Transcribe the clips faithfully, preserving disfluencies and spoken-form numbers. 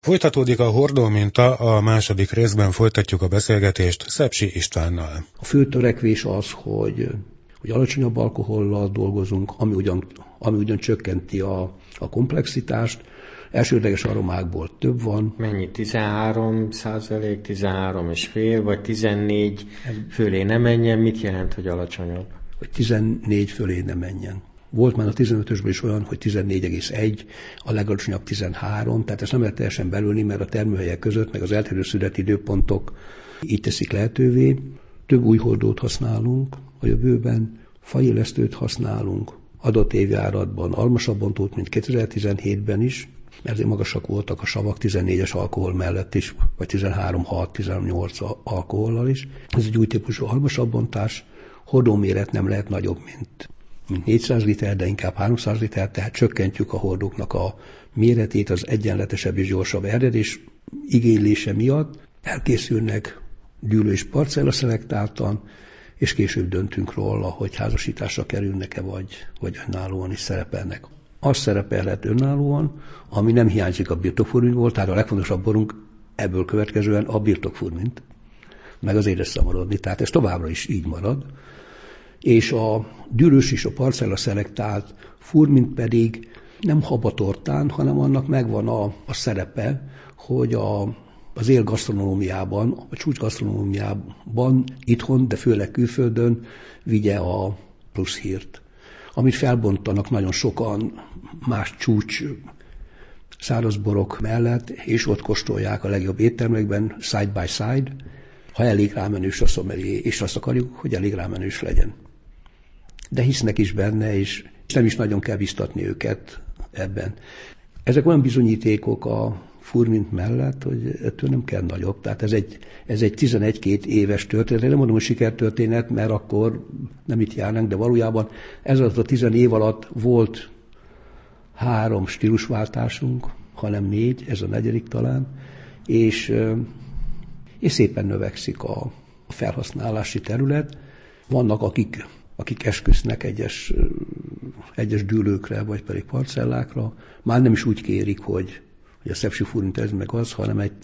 Folytatódik a hordóminta, a második részben folytatjuk a beszélgetést Szepsi Istvánnal. A fő törekvés az, hogy, hogy alacsonyabb alkohollal dolgozunk, ami ugyan, ami ugyan csökkenti a, a komplexitást. Elsődleges aromákból több van. Mennyi? tizenhárom százalék, tizenhárom és fél, vagy tizennégy fölé ne menjen? Mit jelent, hogy alacsonyabb? Hogy tizennégy fölé ne menjen. Volt már a tizenötösből is olyan, hogy tizennégy egész egy, a legalacsonyabb tizenhárom, tehát ezt nem lehet teljesen belülni, mert a termőhelyek között, meg az eltérő születi időpontok így teszik lehetővé. Több új hordót használunk a jövőben, faélesztőt használunk, adott évjáratban almasabontót, mint kétezer-tizenhétben is, mert magasak voltak a savak tizennégyes alkohol mellett is, vagy tizenhárom hat tizennyolc alkohollal is. Ez egy új típusú almasabontás, hordóméret nem lehet nagyobb, mint mint négyszáz liter, de inkább háromszáz liter, tehát csökkentjük a hordóknak a méretét az egyenletesebb és gyorsabb eredés igénylése miatt. Elkészülnek dűlő és parcella szelektáltan, és később döntünk róla, hogy házasításra kerülnek-e, vagy, vagy önállóan is szerepelnek. Az szerepelhet önállóan, ami nem hiányzik a birtokfurmintból, tehát a legfontosabb borunk ebből következően a birtokfurmint, meg az édes szamorodni, tehát ez továbbra is így marad. És a dűlős és a parcella szelektált furmint pedig nem habatortán, hanem annak megvan a, a szerepe, hogy a, az élgasztronómiában, a csúcsgasztronómiában itthon, de főleg külföldön vigye a plusz hírt. Amit felbontanak nagyon sokan más csúcs szárazborok mellett, és ott kóstolják a legjobb éttermekben side by side, ha elég rámenős a szomelié, és azt akarjuk, hogy elég rámenős legyen. De hisznek is benne, és nem is nagyon kell biztatni őket ebben. Ezek olyan bizonyítékok a furmint mellett, hogy ettől nem kell nagyobb. Tehát ez egy, ez egy tizenegy-két éves történet. Nem mondom, hogy sikertörténet, mert akkor nem itt járnánk, de valójában ez alatt a tizen év alatt volt három stílusváltásunk, hanem négy, ez a negyedik talán, és, és szépen növekszik a felhasználási terület. Vannak, akik akik esküsznek egyes, egyes dűlőkre, vagy pedig parcellákra, már nem is úgy kérik, hogy, hogy a szepsi furmint ez meg az, hanem egy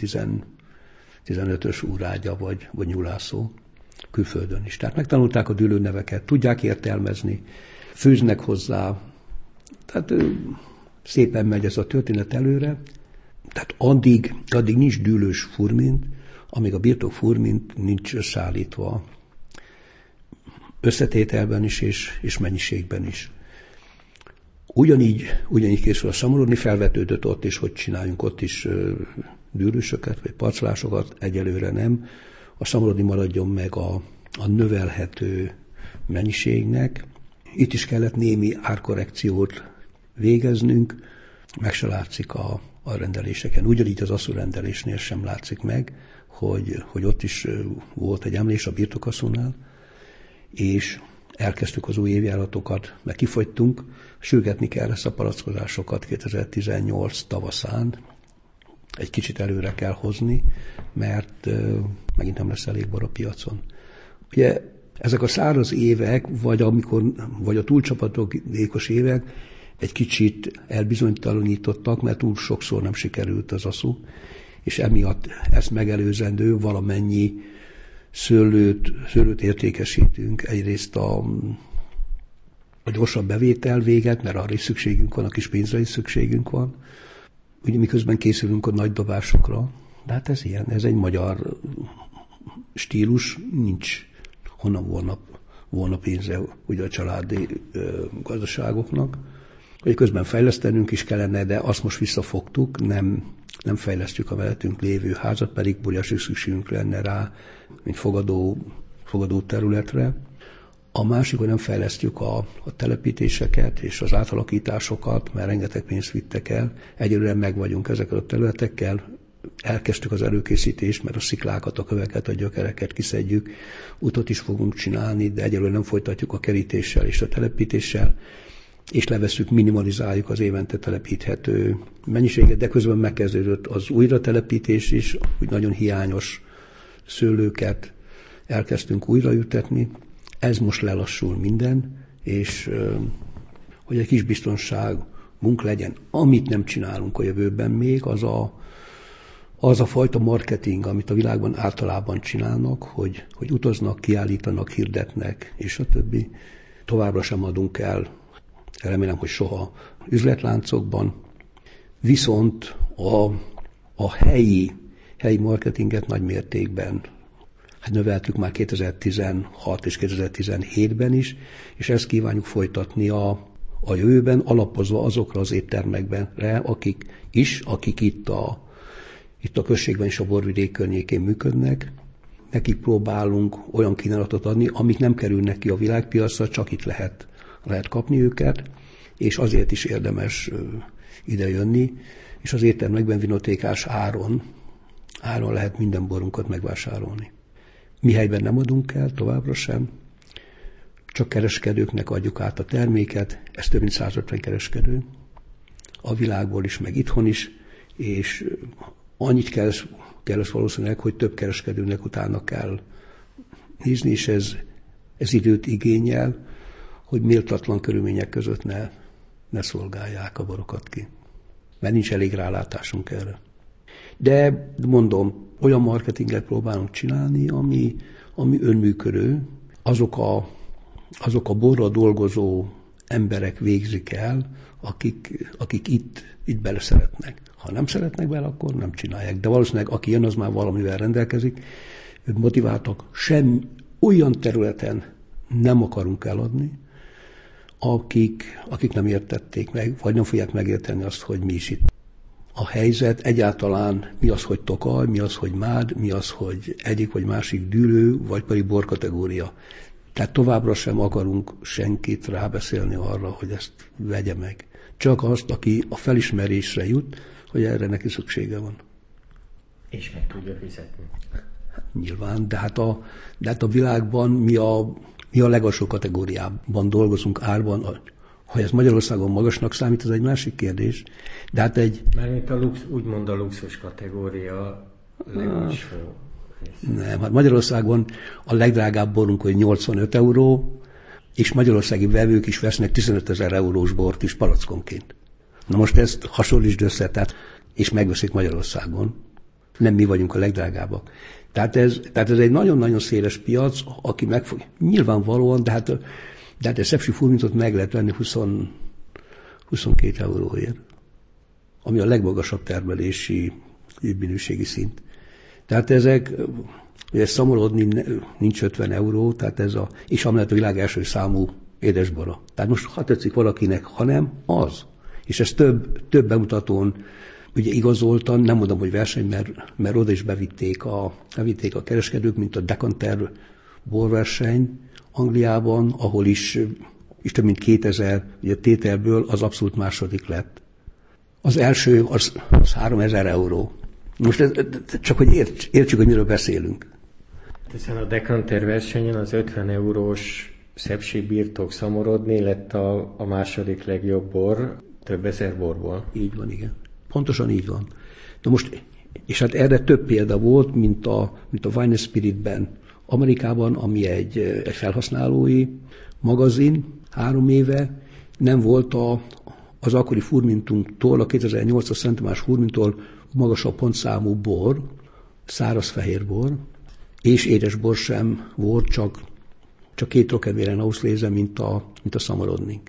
tizenötös úrágya, vagy, vagy nyulászó külföldön is. Tehát megtanulták a dűlőneveket, tudják értelmezni, főznek hozzá, tehát szépen megy ez a történet előre. Tehát addig, addig nincs dűlős furmint, amíg a birtok furmint nincs összeállítva összetételben is, és, és mennyiségben is. Ugyanígy, ugyanígy készül a szamorodni, felvetődött ott is, hogy csináljunk ott is dűlősöket, vagy parcelásokat, egyelőre nem. A szamorodni maradjon meg a, a növelhető mennyiségnek. Itt is kellett némi árkorrekciót végeznünk, meg se látszik a, a rendeléseken. Ugyanígy az asszúrendelésnél sem látszik meg, hogy, hogy ott is volt egy emlés a birtokasszónál, és elkezdtük az új évjáratokat, meg kifogytunk, sürgetni kell ezt a palackozásokat kétezer-tizennyolc tavaszán, egy kicsit előre kell hozni, mert uh, megint nem lesz elég bor a piacon. Ugye ezek a száraz évek, vagy, amikor, vagy a túlcsapadékos évek egy kicsit elbizonytalanítottak, mert túl sokszor nem sikerült az aszú, és emiatt ezt megelőzendő valamennyi Szőlőt, szőlőt értékesítünk, egyrészt a, a gyorsabb bevétel véget, mert arra is szükségünk van, a kis pénzre is szükségünk van. Ugye miközben készülünk a nagy dobásokra, de hát ez ilyen, ez egy magyar stílus, nincs honnan volna, volna pénze ugye a családi ö, gazdaságoknak. Ugye közben fejlesztenünk is kellene, de azt most visszafogtuk, nem, nem fejlesztjük a mellettünk lévő házat, pedig óriási szükségünk lenne rá, mint fogadó, fogadó területre. A másik, hogy nem fejlesztjük a, a telepítéseket és az átalakításokat, mert rengeteg pénzt vittek el. Egyelőre meg vagyunk ezekkel a területekkel, elkezdtük az előkészítést, mert a sziklákat, a köveket, a gyökereket kiszedjük, utat is fogunk csinálni, de egyelőre nem folytatjuk a kerítéssel és a telepítéssel, és levesszük, minimalizáljuk az évente telepíthető mennyiséget, de közben megkezdődött az újratelepítés is, úgy nagyon hiányos szőlőket elkezdtünk újraültetni. Ez most lelassul minden, és hogy egy kis biztonságunk legyen. Amit nem csinálunk a jövőben még, az a, az a fajta marketing, amit a világban általában csinálnak, hogy, hogy utaznak, kiállítanak, hirdetnek, és a többi, továbbra sem adunk el, remélem, hogy soha üzletláncokban. Viszont a, a helyi, helyi marketinget nagy mértékben hát növeltük már kétezer-tizenhat és kétezer-tizenhétben is, és ezt kívánjuk folytatni a, a jövőben, alapozva azokra az éttermekbenre, akik is, akik itt a, itt a községben és a borvidék környékén működnek. Nekik próbálunk olyan kínálatot adni, amik nem kerülnek ki a világpiacra, csak itt lehet, lehet kapni őket, és azért is érdemes ide jönni, és az éttermekben vinotékás áron, áron lehet minden borunkat megvásárolni. Mi helyben nem adunk el, továbbra sem, csak kereskedőknek adjuk át a terméket, ez több mint százötven kereskedő, a világból is, meg itthon is, és annyit kell, kell ez valószínűleg, hogy több kereskedőnek utána kell nézni, és ez, ez időt igényel, hogy méltatlan körülmények között ne, ne szolgálják a borokat ki. Mert nincs elég rálátásunk erre. De mondom, olyan marketinget próbálunk csinálni, ami, ami önműködő. Azok a, azok a borra dolgozó emberek végzik el, akik, akik itt, itt bele szeretnek. Ha nem szeretnek bele, akkor nem csinálják. De valószínűleg aki jön, az már valamivel rendelkezik. Ők motiváltak, sem olyan területen nem akarunk eladni, akik, akik nem értették meg, vagy nem fogják megérteni azt, hogy mi is itt. A helyzet egyáltalán mi az, hogy tokaj, mi az, hogy mád, mi az, hogy egyik vagy másik dűlő, vagy pedig borkategória. Tehát továbbra sem akarunk senkit rábeszélni arra, hogy ezt vegye meg. Csak azt, aki a felismerésre jut, hogy erre neki szüksége van. És meg tudja fizetni. Nyilván, de hát a, de hát a világban mi a, mi a legalsó kategóriában dolgozunk árban. Ha ez Magyarországon magasnak számít, ez egy másik kérdés. De hát egy... Mármint a lux, úgymond a luxus kategória legalsó. Nem, hát Magyarországon a legdrágább borunk, hogy nyolcvanöt euró, és magyarországi vevők is vesznek tizenötezer eurós bort is palackonként. Na most ezt hasonlítsd össze, tehát, és megveszik Magyarországon. Nem mi vagyunk a legdrágábbak. Tehát ez, tehát ez egy nagyon-nagyon széles piac, aki megfog... Nyilvánvalóan, de hát, de hát egy szepsi furmintot meg lehet venni húsz, huszonkét euróért, ami a legmagasabb termelési minőségi szint. Tehát ezek, ugye szamorodni nincs ötven euró, tehát ez a, és amellett a világ első számú édesbora. Tehát most ha tetszik valakinek, ha nem, az. És ez több, több bemutatón ugye igazoltan, nem mondom, hogy verseny, mert, mert oda is bevitték a, bevitték a kereskedők, mint a Decanter borverseny Angliában, ahol is, is több mint kétezer ugye tételből az abszolút második lett. Az első az, az háromezer euró. Most ez, csak hogy érts, értsük, hogy miről beszélünk. Hiszen a Decanter versenyen az ötven eurós szepsi birtok szamorodni lett a, a második legjobb bor, több ezer borból. Így van, igen. Pontosan így van. De most, és hát erre több példa volt, mint a, mint a Wine Spiritben Amerikában, ami egy, egy felhasználói magazin, három éve nem volt a, az akkori furmintunktól, a kétezer-nyolcas Szent Tamás furmintól magasabb pontszámú bor, száraz fehér bor, és édesbor sem volt, csak, csak két Trocadéren Auslese, mint a, mint a Samarodnik.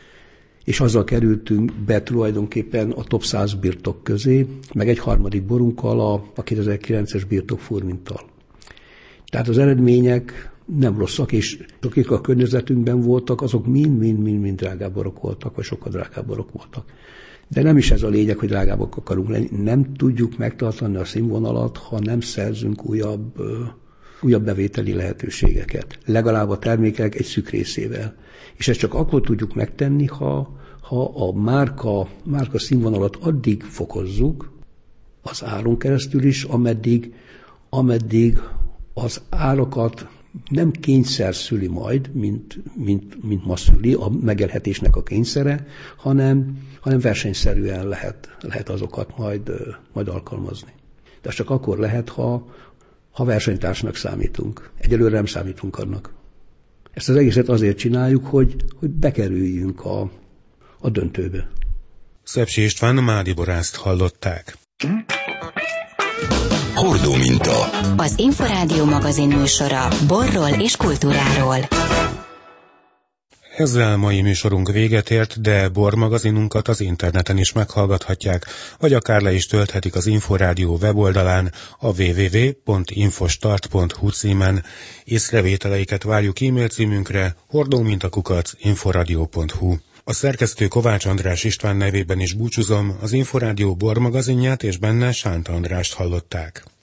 És azzal kerültünk be tulajdonképpen a top száz birtok közé, meg egy harmadik borunkkal, a, a kétezer-kilences birtok furminttal. Tehát az eredmények nem rosszak, és akik a környezetünkben voltak, azok mind-mind-mind drágább borok voltak, vagy sokkal drágább borok voltak. De nem is ez a lényeg, hogy drágábbak akarunk lenni. Nem tudjuk megtartani a színvonalat, ha nem szerzünk újabb, újabb bevételi lehetőségeket. Legalább a termékek egy szűk részével. És ezt csak akkor tudjuk megtenni, ha, ha a márka, márka színvonalat addig fokozzuk, az áron keresztül is, ameddig, ameddig az árakat nem kényszer szüli majd, mint, mint, mint ma szüli, a megélhetésnek a kényszere, hanem, hanem versenyszerűen lehet, lehet azokat majd, majd alkalmazni. De csak akkor lehet, ha, ha versenytársnak számítunk. Egyelőre nem számítunk annak. Ezt az egészet azért csináljuk, hogy, hogy bekerüljünk a, a döntőbe. Szepsi István mádi borászt hallották. Hordó minta. Az Inforádió magazin műsora borról és kultúráról. Ezzel mai műsorunk véget ért, de bormagazinunkat az interneten is meghallgathatják, vagy akár le is tölthetik az Inforádió weboldalán a double-u double-u double-u pont infostart pont hu címen. Észrevételeiket várjuk e-mail címünkre hordómintakukac inforadio pont hu. A szerkesztő Kovács András István nevében is búcsúzom, az Inforádió bormagazinját és benne Sánta Andrást hallották.